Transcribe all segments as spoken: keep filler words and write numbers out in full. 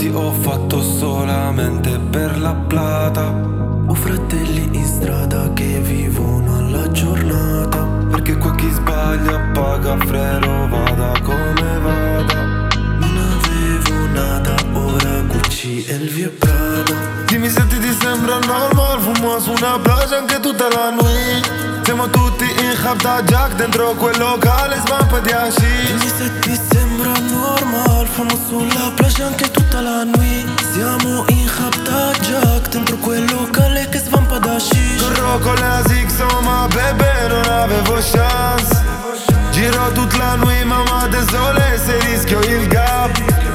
ti ho fatto solamente per la plata. Ho fratelli in strada che vivono alla giornata, perché qua chi sbaglia paga, frero, vada come vada. Non avevo nada, ora Gucci, Elvie e Prada. Dimmi se ti, ti sembra normal, fumo su una playa anche tutta la nuit. Siamo tutti in Habda Jack, dentro quel locale svampa di hashish. Dimmi se ti sembra normal, fumo sulla playa anche tutta la nuit. Siamo in Habda Jack, dentro quel locale che svampa da hashish. Corro con la Zixo ma bebe non avevo chance. Giro tutta la nuit mamma désolé se rischio il gap.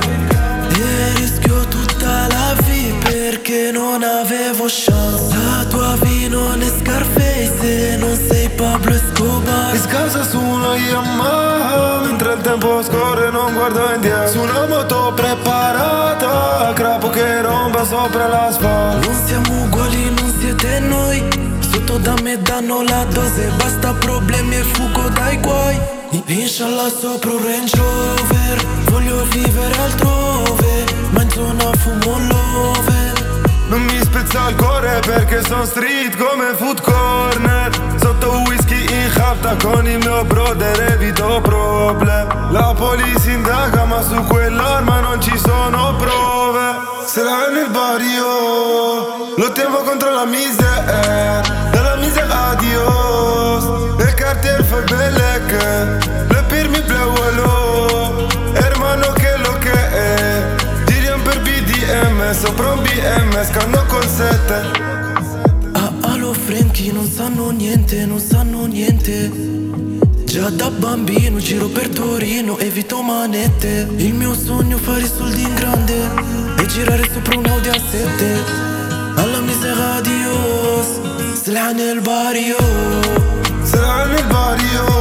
E rischio tutta la vita perché non avevo chance. La tua vita non è Scarface, non sei Pablo Escobar. E scasa su una Yamaha, mentre il tempo scorre non guardo indietro. Su una moto preparata, crapo che rompa sopra l'asfalto. Non siamo uguali, non siete noi. Sotto da me danno la dose, basta problemi e fugo dai guai. Inshallah sopra un Range Rover, voglio vivere altrove, ma in zona fumo l'ove. Non mi spezza il cuore perché son street come Food Corner. Sotto whisky in Habda con il mio brother evito problem. La polizia indaga ma su quell'arma non ci sono prove. Se la nel barrio lottiamo contro la miseria, dalla miseria adios. Le cartier fai belle che le pirmi bleuelo. Hermano che lo che è, giriamo per B D M sopra un B M scando con sette. Ah, allo Frankie non sanno niente, non sanno niente. Già da bambino giro per Torino, evito manette. Il mio sogno fare i soldi in grande e girare sopra un Audi A sette. Alla miseria adios, sla nel barrio. Sla nel barrio.